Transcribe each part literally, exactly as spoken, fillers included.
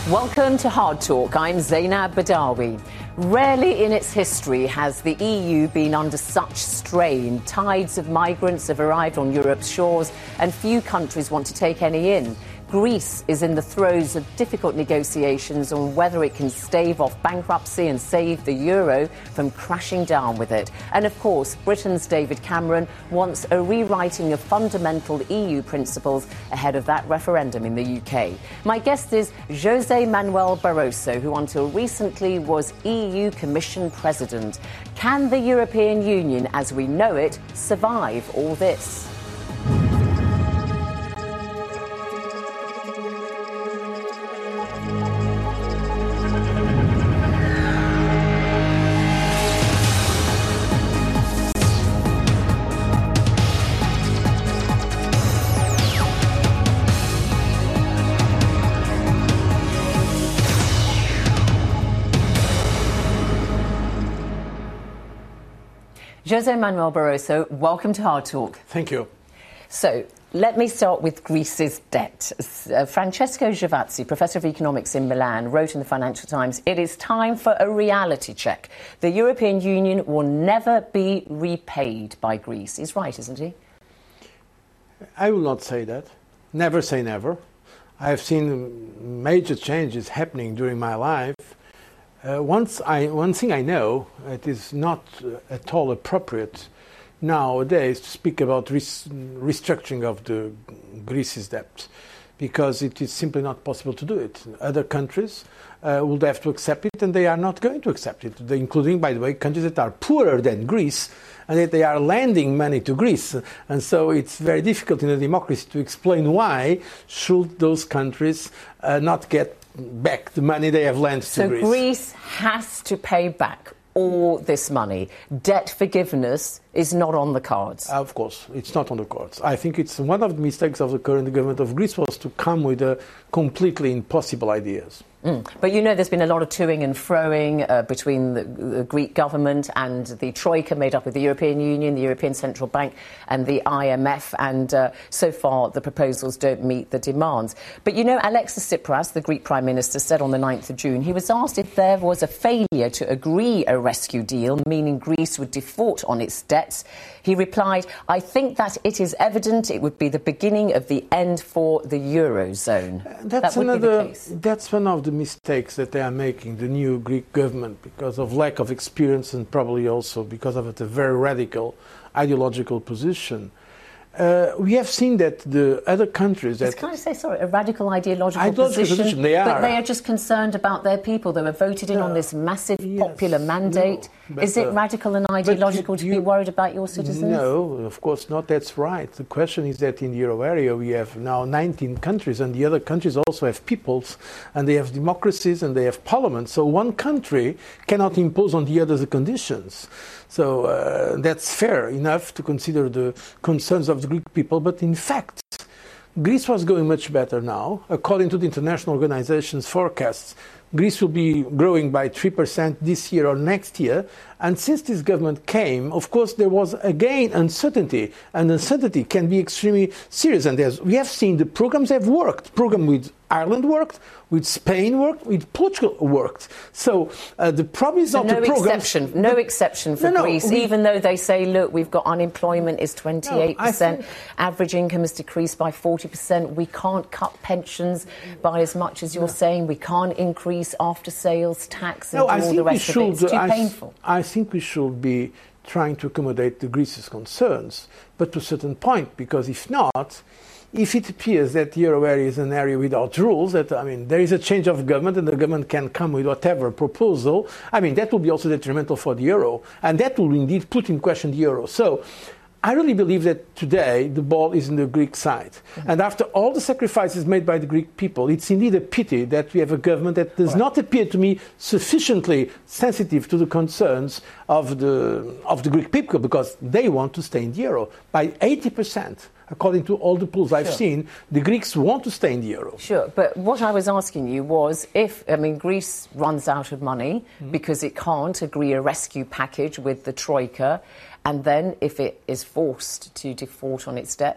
Welcome to Hard Talk. I'm Zainab Badawi. Rarely in its history has the E U been under such strain. Tides of migrants have arrived on Europe's shores and few countries want to take any in. Greece is in the throes of difficult negotiations on whether it can stave off bankruptcy and save the euro from crashing down with it. And of course, Britain's David Cameron wants a rewriting of fundamental E U principles ahead of that referendum in the U K. My guest is José Manuel Barroso, who until recently was E U Commission President. Can the European Union, as we know it, survive all this? José Manuel Barroso, welcome to Hard Talk. Thank you. So, let me start with Greece's debt. Uh, Francesco Giavazzi, Professor of Economics in Milan, wrote in the Financial Times, "It is time for a reality check. The European Union will never be repaid by Greece." He's right, isn't he? I will not say that. Never say never. I have seen major changes happening during my life. Uh, once I, one thing I know, it is not uh, at all appropriate nowadays to speak about res- restructuring of the Greece's debt, because it is simply not possible to do it. Other countries uh, would have to accept it, and they are not going to accept it, they, including, by the way, countries that are poorer than Greece, and that they are lending money to Greece. And so it's very difficult in a democracy to explain why should those countries uh, not get back the money they have lent so to Greece. So Greece has to pay back all this money. Debt forgiveness is not on the cards. Of course, it's not on the cards. I think it's one of the mistakes of the current government of Greece was to come with a completely impossible ideas. Mm. But you know there's been a lot of toing and froing uh, between the, the Greek government and the Troika, made up of the European Union, the European Central Bank and the I M F, and uh, so far the proposals don't meet the demands. But you know, Alexis Tsipras, the Greek Prime Minister, said on the ninth of June, he was asked if there was a failure to agree a rescue deal, meaning Greece would default on its debts. He replied, "I think that it is evident it would be the beginning of the end for the Eurozone." That's that would another, be the case. That's one of the mistakes that they are making, the new Greek government, because of lack of experience and probably also because of a very radical ideological position. Uh, we have seen that the other countries that... Can I say, sorry, a radical ideological, ideological position, position they are. But they are just concerned about their people. They were voted in uh, on this massive yes, popular mandate. No, Is it uh, radical and ideological you, to be worried about your citizens? No, of course not. That's right. The question is that in the euro area we have now nineteen countries, and the other countries also have peoples, and they have democracies and they have parliaments. So one country cannot impose on the others the conditions. So uh, that's fair enough to consider the concerns of the Greek people. But in fact, Greece was going much better now. According to the international organization's forecasts, Greece will be growing by three percent this year or next year. And since this government came, of course, there was again uncertainty. And uncertainty can be extremely serious. And as we have seen, the programs have worked. Program with Ireland worked, with Spain worked, with Portugal worked. So uh, the problem is so not no the program. Exception, no exception for no, no, Greece, we, even though they say, look, we've got unemployment is twenty-eight percent, no, think, average income has decreased by forty percent. We can't cut pensions by as much as you're no. saying. We can't increase after-sales tax and no, all the rest should, of it. It's too I, painful. I think we should be trying to accommodate the Greece's concerns, but to a certain point, because if not, if it appears that the euro area is an area without rules, that, I mean, there is a change of government and the government can come with whatever proposal, I mean, that will be also detrimental for the euro, and that will indeed put in question the euro. So I really believe that today the ball is on the Greek side. Mm-hmm. And after all the sacrifices made by the Greek people, it's indeed a pity that we have a government that does right. not appear to me sufficiently sensitive to the concerns of the of the Greek people, because they want to stay in the euro by eighty percent. According to all the polls I've sure. seen, the Greeks want to stay in the euro. Sure, but what I was asking you was if, I mean, Greece runs out of money mm-hmm. because it can't agree a rescue package with the Troika, and then if it is forced to default on its debts,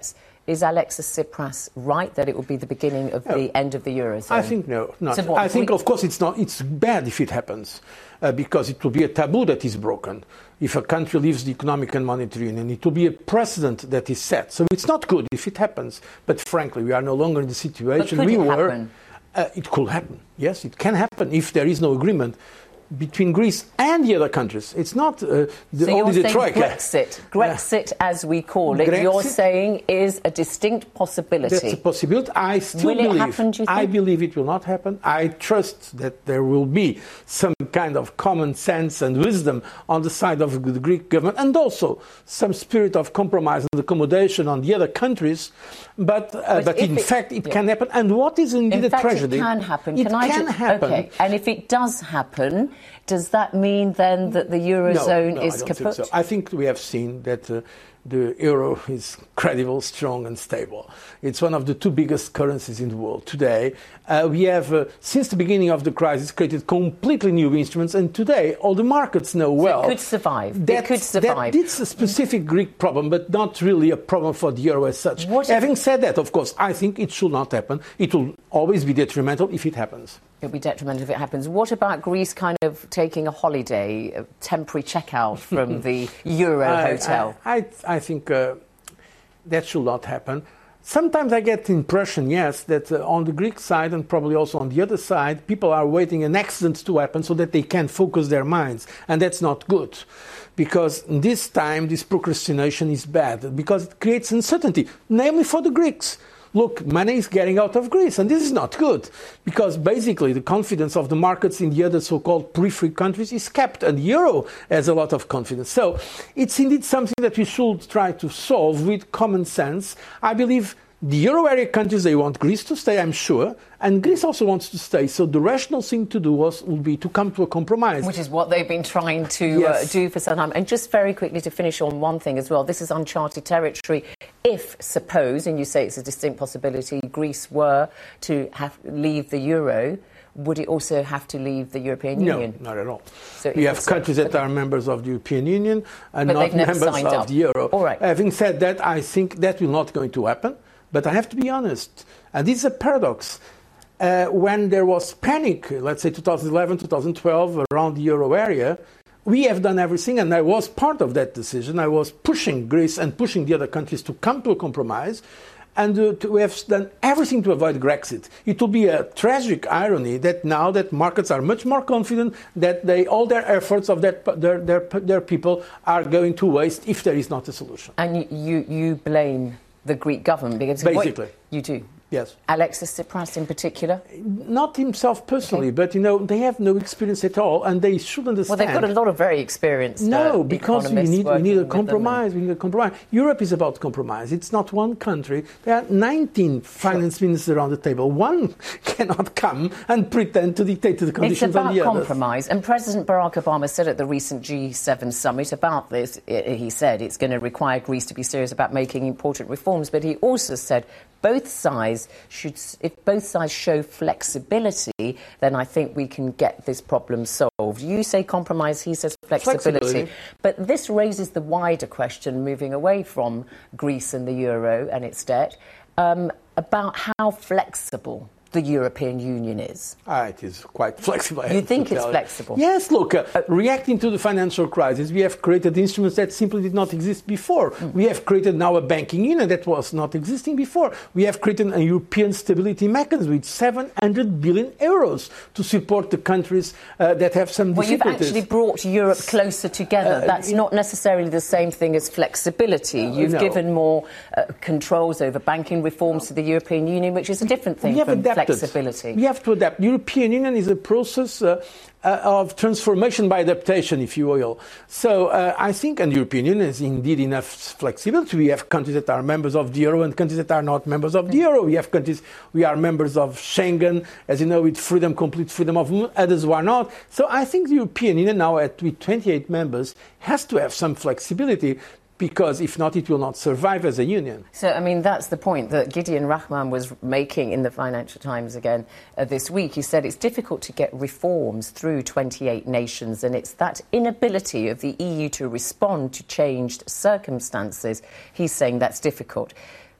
Is Alexis Tsipras right that it will be the beginning of no. the end of the Eurozone? I think no. Not. So what, I think, we... of course, it's not. It's bad if it happens, uh, because it will be a taboo that is broken. If a country leaves the economic and monetary union, it will be a precedent that is set. So it's not good if it happens. But frankly, we are no longer in the situation but could we it were. Happen? Uh, it could happen. Yes, it can happen if there is no agreement between Greece and the other countries. It's not uh, the, so only you're the saying Troika. Brexit, Brexit uh, as we call it, Grexit, you're saying is a distinct possibility. That's a possibility. I still will believe. It happen, do you think? I believe it will not happen. I trust that there will be some kind of common sense and wisdom on the side of the Greek government, and also some spirit of compromise and accommodation on the other countries. But, uh, but, but in it, fact, it yeah. can happen. And what is indeed in fact, a tragedy? It can happen. It can I can just, happen. Okay. And if it does happen, does that mean then that the Eurozone no, no, is I don't kaput? Think so. I think we have seen that uh, the euro is credible, strong and stable. It's one of the two biggest currencies in the world today. Uh, we have, uh, since the beginning of the crisis, created completely new instruments, and today all the markets know well. So it could survive. That, it could survive. That it's a specific Greek problem, but not really a problem for the euro as such. What Having said that, of course, I think it should not happen. It will always be detrimental if it happens. It'll be detrimental if it happens. What about Greece kind of taking a holiday, a temporary checkout from the Euro I, hotel? I, I, I think uh, that should not happen. Sometimes I get the impression, yes, that uh, on the Greek side and probably also on the other side, people are waiting an accident to happen so that they can focus their minds. And that's not good. Because this time, this procrastination is bad. Because it creates uncertainty, namely for the Greeks. Look, money is getting out of Greece, and this is not good, because basically the confidence of the markets in the other so-called periphery countries is kept, and the euro has a lot of confidence. So it's indeed something that we should try to solve with common sense. I believe the euro area countries, they want Greece to stay, I'm sure, and Greece also wants to stay. So the rational thing to do was would be to come to a compromise. Which is what they've been trying to yes. uh, do for some time. And just very quickly to finish on one thing as well, this is uncharted territory. If, suppose, and you say it's a distinct possibility, Greece were to have leave the euro, would it also have to leave the European Union? No, not at all. So we have so, countries that okay. are members of the European Union and but not members of up. the euro. All right. Having said that, I think that will not going to happen. But I have to be honest, and this is a paradox. Uh, when there was panic, let's say two thousand eleven, two thousand twelve, around the euro area, we have done everything, and I was part of that decision. I was pushing Greece and pushing the other countries to come to a compromise, and uh, to, we have done everything to avoid Grexit. It will be a tragic irony that now that markets are much more confident, that they, all their efforts of their, their, their, their people are going to waste if there is not a solution. And you, you blame the Greek government because basically what, you do. Yes. Alexis Tsipras in particular? Not himself personally, okay. but, you know, they have no experience at all, and they should understand. Well, they've got a lot of very experienced No, uh, because we need, we need a compromise. We need a compromise. Europe is about compromise. It's not one country. There are nineteen finance sure. ministers around the table. One cannot come and pretend to dictate to the conditions on the others. It's about compromise. And President Barack Obama said at the recent G seven summit about this, he said it's going to require Greece to be serious about making important reforms, but he also said both sides should, if both sides show flexibility, then I think we can get this problem solved. You say compromise, he says flexibility. flexibility. But this raises the wider question, moving away from Greece and the euro and its debt, um, about how flexible the European Union is. Ah, it is quite flexible. You think it's flexible? Yes, look, uh, reacting to the financial crisis, we have created instruments that simply did not exist before. Mm. We have created now a banking union that was not existing before. We have created a European stability mechanism with seven hundred billion euros to support the countries uh, that have some well, difficulties. Well, you've actually brought Europe closer together. Uh, That's not necessarily the same thing as flexibility. You've uh, no. given more uh, controls over banking reforms to the European Union, which is a different thing from flexibility. Flexibility. We have to adapt. The European Union is a process uh, uh, of transformation by adaptation, if you will. So uh, I think, and the European Union is indeed enough flexibility. We have countries that are members of the euro and countries that are not members of the euro. We have countries, we are members of Schengen, as you know, with freedom, complete freedom of movement, others who are not. So I think the European Union now, at, with twenty-eight members, has to have some flexibility, because if not, it will not survive as a union. So, I mean, that's the point that Gideon Rahman was making in the Financial Times again uh, this week. He said it's difficult to get reforms through twenty-eight nations, and it's that inability of the E U to respond to changed circumstances. He's saying that's difficult.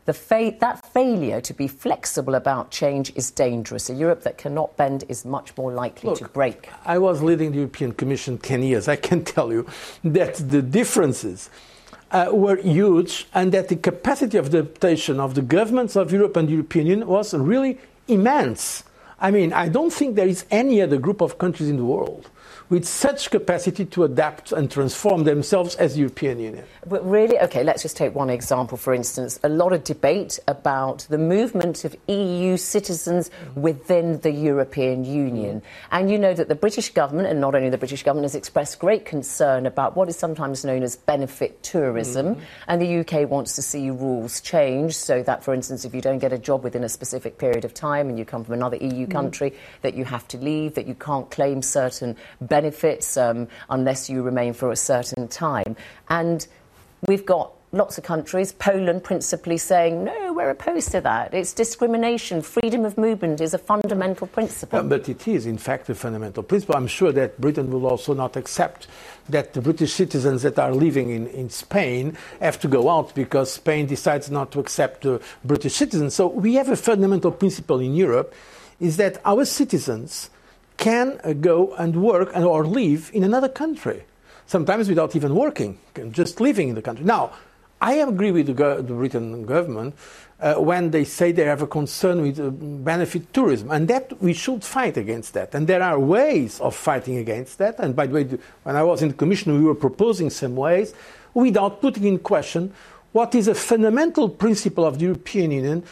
The fa- that failure to be flexible about change is dangerous. A Europe that cannot bend is much more likely Look, to break. I was leading the European Commission ten years. I can tell you that the differences uh, were huge and that the capacity of adaptation of the governments of Europe and the European Union was really immense. I mean, I don't think there is any other group of countries in the world with such capacity to adapt and transform themselves as the European Union. But really, OK, let's just take one example, for instance. A lot of debate about the movement of E U citizens within the European Union. And you know that the British government, and not only the British government, has expressed great concern about what is sometimes known as benefit tourism. Mm-hmm. And the U K wants to see rules change so that, for instance, if you don't get a job within a specific period of time and you come from another E U country, mm-hmm. that you have to leave, that you can't claim certain benefits benefits um, unless you remain for a certain time. And we've got lots of countries, Poland principally, saying, no, we're opposed to that. It's discrimination. Freedom of movement is a fundamental principle. Uh, but it is, in fact, a fundamental principle. I'm sure that Britain will also not accept that the British citizens that are living in, in Spain have to go out because Spain decides not to accept the British citizens. So we have a fundamental principle in Europe, is that our citizens can uh, go and work and, or live in another country, sometimes without even working, just living in the country. Now, I agree with the, go- the Britain government uh, when they say they have a concern with uh, benefit tourism, and that we should fight against that. And there are ways of fighting against that. And by the way, when I was in the Commission, we were proposing some ways without putting in question what is a fundamental principle of the European Union.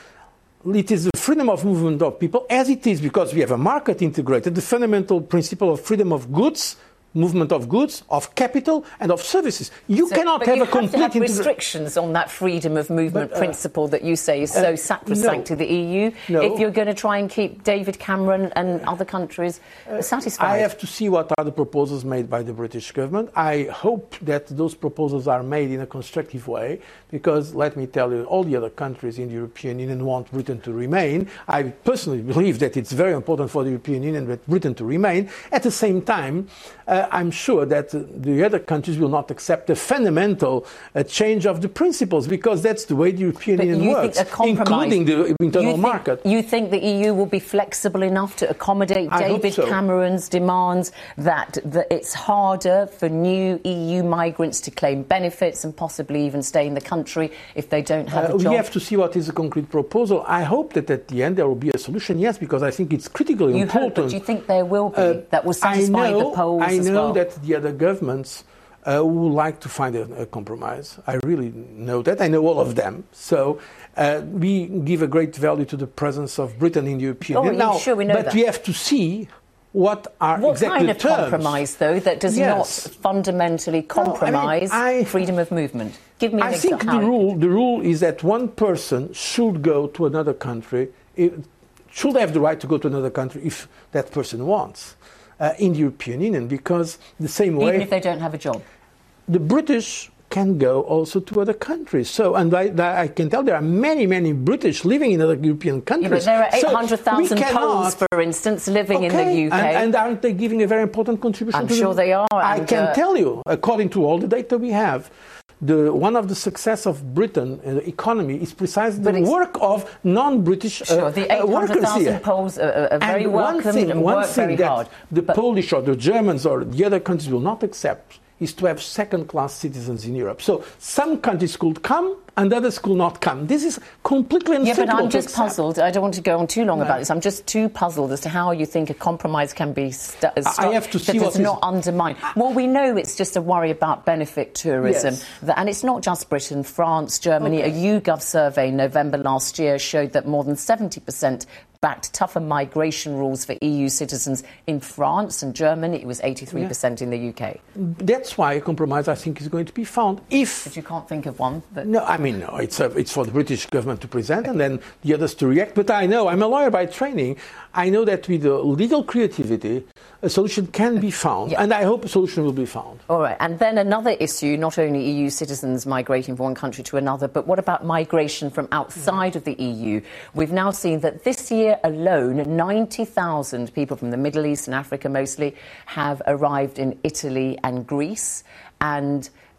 It is the freedom of movement of people, as it is because we have a market integrated, the fundamental principle of freedom of goods, movement of goods, of capital and of services. You so, cannot but have you a complete... have to have restrictions on that freedom of movement but, uh, principle that you say is so uh, sacrosanct no, to the E U, no. if you're going to try and keep David Cameron and other countries uh, satisfied. I have to see what are the proposals made by the British government. I hope that those proposals are made in a constructive way, because, let me tell you, all the other countries in the European Union want Britain to remain. I personally believe that it's very important for the European Union that Britain to remain. At the same time, uh, I'm sure that uh, the other countries will not accept a fundamental uh, change of the principles, because that's the way the European but Union you works, think a compromise, including the internal you think, market. You think the E U will be flexible enough to accommodate I David so. Cameron's demands that, that it's harder for new E U migrants to claim benefits and possibly even stay in the country if they don't have uh, a job? We have to see what is a concrete proposal. I hope that at the end there will be a solution, yes, because I think it's critically you important. Hope, but do you think there will be? Uh, that will satisfy I know, the polls I as know well? that the other governments uh, would like to find a, a compromise. I really know that. I know all of them. So uh, we give a great value to the presence of Britain in the European oh, Union. Yeah, now, sure, we know but that. we have to see what are what exactly kind of the terms. compromise, though, that does yes. not fundamentally compromise no, I mean, I, freedom of movement? Give me an I example. think the rule, the rule is that one person should go to another country, it should have the right to go to another country if that person wants, uh, in the European Union, because the same way... Even if they don't have a job? The British can go also to other countries. So, and I, I can tell there are many, many British living in other European countries. Yeah, but there are eight hundred thousand so Poles, for instance, living okay, in the U K. And, and aren't they giving a very important contribution I'm to sure the, they are. I and, can uh, tell you, according to all the data we have, the, one of the success of Britain in the economy is precisely the work of non-British uh, sure, the eight hundred thousand Poles are, are very and welcome one thing, and one work thing very that hard. the but Polish or the Germans or the other countries will not accept is to have second-class citizens in Europe. So some countries could come and others could not come. This is completely unacceptable. Yeah, but I'm just accept. puzzled. I don't want to go on too long no. about this. I'm just too puzzled as to how you think a compromise can be st- I struck have to see that what does not is... undermine. Well, we know it's just a worry about benefit tourism. Yes. That, and it's not just Britain, France, Germany. Okay. A YouGov survey in November last year showed that more than seventy percent backed tougher migration rules for E U citizens in France and Germany. It was eighty-three percent yeah. in the U K. That's why a compromise, I think, is going to be found. If But you can't think of one. But... No, I mean, no, it's, a, it's for the British government to present and then the others to react. But I know, I'm a lawyer by training, I know that with the legal creativity, a solution can be found, yeah. and I hope a solution will be found. All right, and then another issue, not only E U citizens migrating from one country to another, but what about migration from outside of the E U? We've now seen that this year alone, ninety thousand people from the Middle East and Africa mostly have arrived in Italy and Greece, and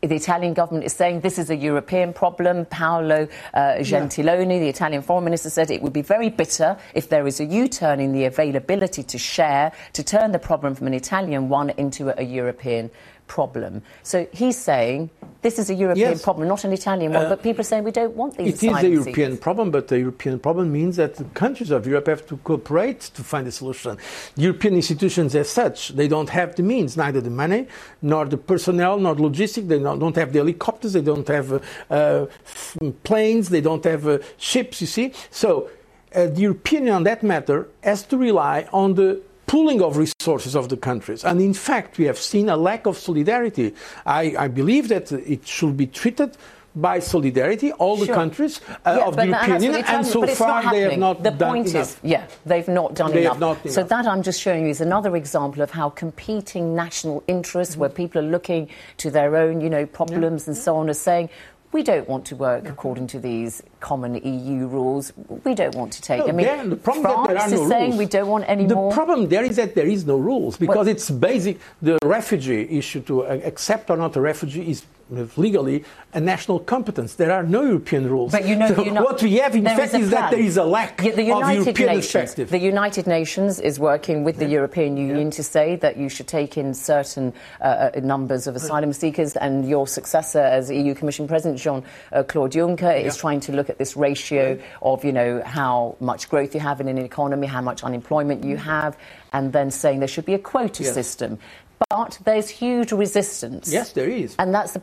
the Italian government is saying this is a European problem. Paolo uh, Gentiloni, yeah. the Italian foreign minister, said it would be very bitter if there is a U-turn in the availability to share, to turn the problem from an Italian one into a, a European problem. So he's saying this is a European yes. problem, not an Italian one, uh, but people are saying we don't want these It is a European seekers. problem, but the European problem means that the countries of Europe have to cooperate to find a solution. European institutions as such, they don't have the means, neither the money, nor the personnel, nor the logistics. They don't have the helicopters, they don't have uh, uh, planes, they don't have uh, ships, you see. So uh, the European Union on that matter has to rely on the pooling of resources of the countries. And in fact, we have seen a lack of solidarity. I, I believe that it should be treated by solidarity, all sure. the countries uh, yeah, of the European Union, and so far they have not the done point enough. Is, yeah, they've not done they enough. Have not so enough. that I'm just showing you is another example of how competing national interests, mm-hmm. where people are looking to their own, you know, problems yeah. and so on, are saying, we don't want to work according to these common E U rules. We don't want to take. No, I mean, there, the problem France that there are no is saying rules. we don't want any the more. The problem there is that there is no rules because well, it's basic. The refugee issue to accept or not a refugee is legally a national competence. There are no European rules. But you know, so Uni- what we have in fact is, is that there is a lack yeah, the United of European Nations, perspective. The United Nations is working with the yeah. European Union yeah. to say that you should take in certain uh, numbers of asylum seekers, and your successor as E U Commission President, Jean-Claude Juncker, yeah. is trying to look at this ratio yeah. of, you know, how much growth you have in an economy, how much unemployment you have, and then saying there should be a quota yes. system. But there's huge resistance. Yes, there is. And that's the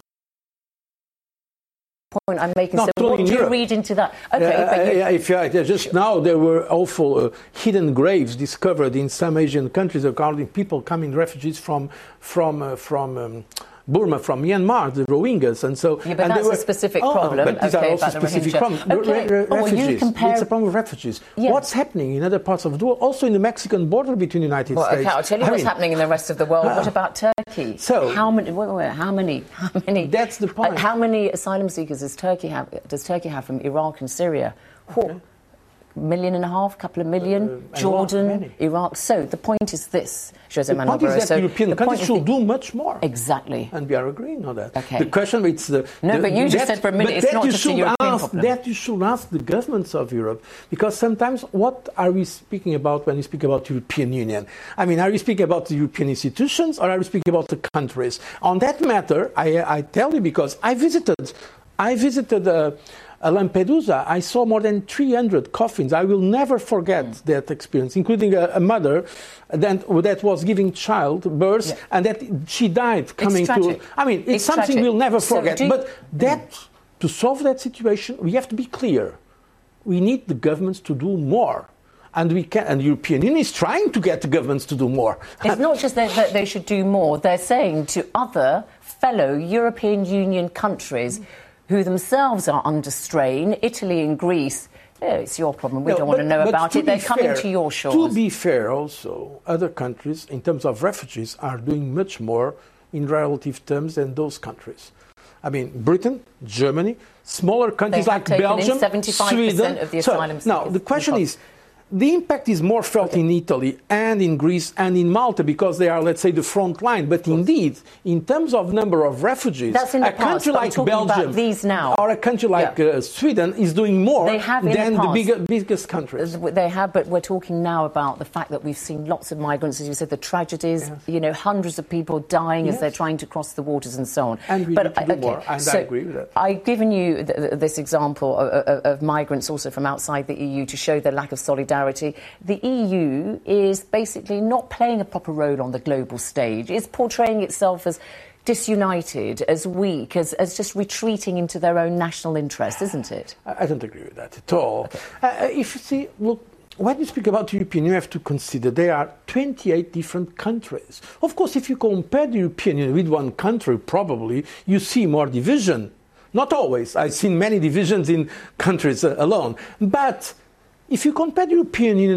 point I'm making. Not so what do you Europe. read into that? Okay, uh, but you, uh, if uh, just sure. now there were awful uh, hidden graves discovered in some Asian countries regarding people coming refugees from from uh, from. Um, Burma, from Myanmar, the Rohingyas, and so. Yeah, but and that's were, a specific oh, problem. But these okay, are also specific problems. Okay. Re- re- oh, refugees. you compare... It's a problem with refugees. Yeah. What's happening in other parts of the world, also in the Mexican border between the United well, States? Okay, I'll tell you I what's mean, happening in the rest of the world. Uh, what about Turkey? So how many? Wait, wait, how many? How many? That's the point. Uh, how many asylum seekers does Turkey have? Does Turkey have from Iraq and Syria? Okay. Million and a half, couple of million, uh, Jordan, Iraq. So the point is this, Jose Manuel The point is that so European countries should the, do much more. Exactly. And we are agreeing on that. Okay. The question is the... No, the, but you just that, said for a minute it's not just a European ask, problem. That you should ask the governments of Europe, because sometimes what are we speaking about when we speak about European Union? I mean, are we speaking about the European institutions or are we speaking about the countries? On that matter, I, I tell you because I visited, I visited... Uh, Lampedusa, I saw more than three hundred coffins. I will never forget mm. that experience, including a, a mother that, that was giving child birth yeah. and that she died coming to... I mean, it's, it's something tragic. We'll never so forget. But that, mm. to solve that situation, we have to be clear. We need the governments to do more. And we can, and the European Union is trying to get the governments to do more. It's not just that, that they should do more. They're saying to other fellow European Union countries... Mm. who themselves are under strain, Italy and Greece, oh, it's your problem, we no, don't but, want to know about it, they're fair, coming to your shores. To be fair also, other countries, in terms of refugees, are doing much more in relative terms than those countries. I mean, Britain, Germany, smaller countries like Belgium, seventy-five percent Sweden. Of the asylum so, now, the question is, the impact is more felt okay. in Italy and in Greece and in Malta because they are, let's say, the front line. But indeed, in terms of number of refugees, That's in the a past, country like Belgium these now. or a country like yeah. uh, Sweden is doing more than the, the bigger, biggest countries. They have, but we're talking now about the fact that we've seen lots of migrants, as you said, the tragedies, yes. you know, hundreds of people dying yes. as they're trying to cross the waters and so on. And we but, need to do okay, more, and so I agree with that. I've given you th- th- this example of, of, of migrants also from outside the E U to show their lack of solidarity. The E U is basically not playing a proper role on the global stage. It's portraying itself as disunited, as weak, as, as just retreating into their own national interests, isn't it? I don't agree with that at all. Okay. Uh, if you see, look, when you speak about the European Union, you have to consider there are twenty-eight different countries. Of course, if you compare the European Union with one country, probably you see more division. Not always. I've seen many divisions in countries uh, alone. But if you compare the European Union with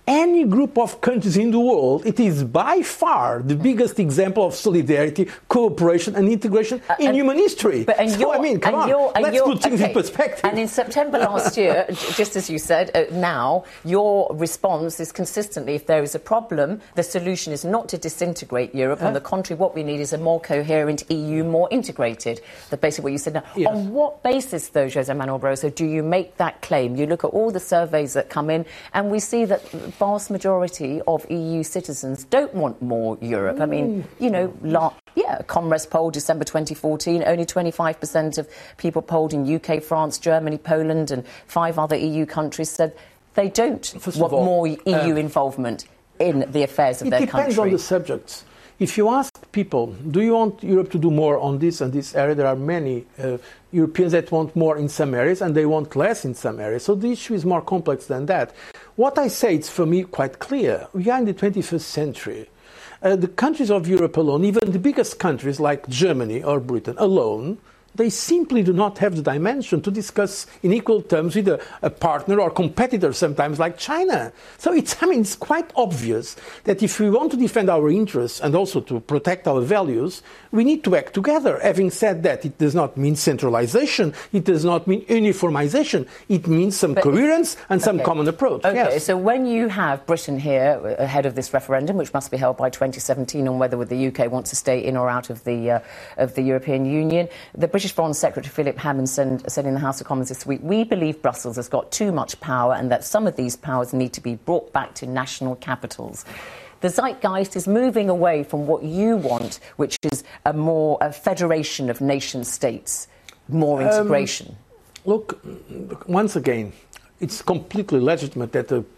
any group of countries in the world, it is by far the biggest example of solidarity, cooperation and integration uh, in and, human history. But, and so, I mean, come on, let's put things okay. in perspective. And in September last year, just as you said, uh, now, your response is consistently, if there is a problem, the solution is not to disintegrate Europe. Uh, On the contrary, what we need is a more coherent E U, more integrated. That's basically what you said now. Yes. On what basis, though, José Manuel Barroso, do you make that claim? You look at all the surveys that come in, and we see that the vast majority of E U citizens don't want more Europe. Mm. I mean, you know, la- yeah, Comres poll, December twenty fourteen, only twenty-five percent of people polled in U K, France, Germany, Poland and five other E U countries said they don't First want all, more E U um, involvement in the affairs of their country. It depends on the subjects. If you ask people, do you want Europe to do more on this and this area, there are many uh, Europeans that want more in some areas and they want less in some areas. So the issue is more complex than that. What I say, it's for me quite clear. We are in the twenty-first century. Uh, the countries of Europe alone, even the biggest countries like Germany or Britain alone, they simply do not have the dimension to discuss in equal terms with a, a partner or competitor sometimes like China. So it's, I mean, it's quite obvious that if we want to defend our interests and also to protect our values, we need to act together. Having said that, it does not mean centralization. It does not mean uniformization. It means some but, coherence and some okay. common approach. Okay, yes. So when you have Britain here ahead of this referendum, which must be held by twenty seventeen on whether the U K wants to stay in or out of the uh, of the European Union, the British Foreign Secretary Philip Hammond said, said in the House of Commons this week, we believe Brussels has got too much power and that some of these powers need to be brought back to national capitals. The zeitgeist is moving away from what you want, which is a more a federation of nation-states, more integration. Um, look, once again, it's completely legitimate that the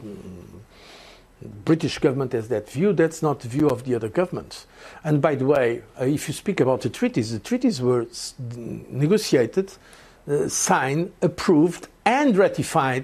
British government has that view. That's not the view of the other governments. And by the way, uh, if you speak about the treaties, the treaties were s- negotiated, uh, signed, approved and ratified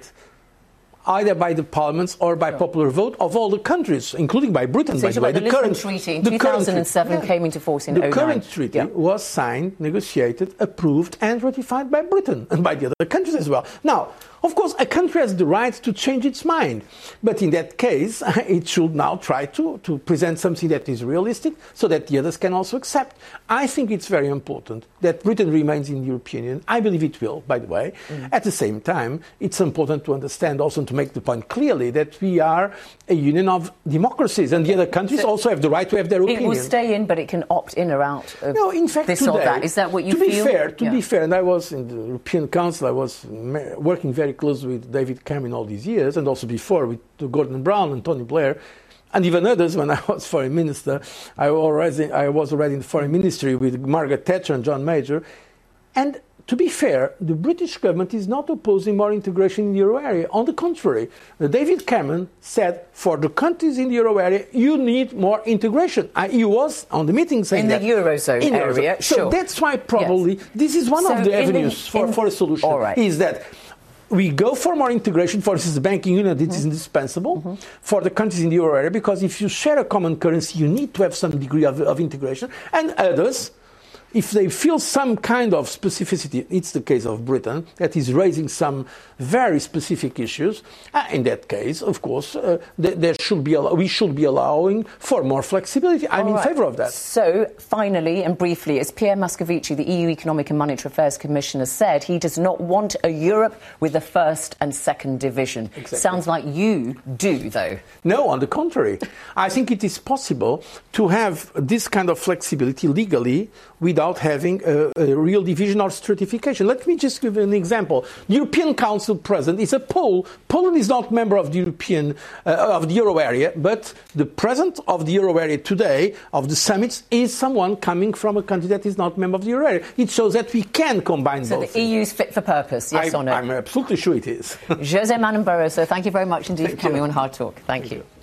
either by the parliaments or by sure. popular vote of all the countries, including by Britain, so by the way. The, the Lisbon current Treaty in two thousand seven yeah. came into force in the oh nine. The current treaty yeah. was signed, negotiated, approved and ratified by Britain and by the other countries as well. Now, of course, a country has the right to change its mind. But in that case, it should now try to, to present something that is realistic so that the others can also accept. I think it's very important that Britain remains in the European Union. I believe it will, by the way. Mm. At the same time, it's important to understand also and to make the point clearly that we are a union of democracies and the other countries so also have the right to have their opinion. It will stay in, but it can opt in or out of no, in fact, this today, or that. Is that what you to feel? Be fair, to yeah. be fair, and I was in the European Council, I was working very closely with David Cameron all these years, and also before with Gordon Brown and Tony Blair, and even others. When I was foreign minister, I, already, I was already in the foreign ministry with Margaret Thatcher and John Major. And to be fair, the British government is not opposing more integration in the euro area. On the contrary, David Cameron said, for the countries in the euro area, you need more integration. I, he was on the meeting saying in that. The Eurozone in the Eurozone area, So sure. that's why probably yes. this is one so of the avenues the, for, for a solution, all right. is that we go for more integration. For instance, the banking union, it mm-hmm. is indispensable mm-hmm. for the countries in the euro area, because if you share a common currency, you need to have some degree of, of integration. And others, if they feel some kind of specificity, it's the case of Britain, that is raising some very specific issues, uh, in that case, of course, uh, th- there should be al- we should be allowing for more flexibility. I'm All in right. favour of that. So, finally and briefly, as Pierre Moscovici, the E U Economic and Monetary Affairs Commissioner, said, he does not want a Europe with a first and second division. Exactly. Sounds like you do, though. No, on the contrary. I think it is possible to have this kind of flexibility legally without having a, a real division or stratification. Let me just give you an example. The European Council President is a Pole. Poland is not a member of the European uh, of the Euro area, but the President of the Euro area today, of the summits, is someone coming from a country that is not a member of the Euro area. It shows that we can combine so both. So the E U is fit for purpose, yes I, or no? I'm absolutely sure it is. José Manuel Barroso, thank you very much indeed thank for coming you. on Hard Talk. Thank, thank you. you.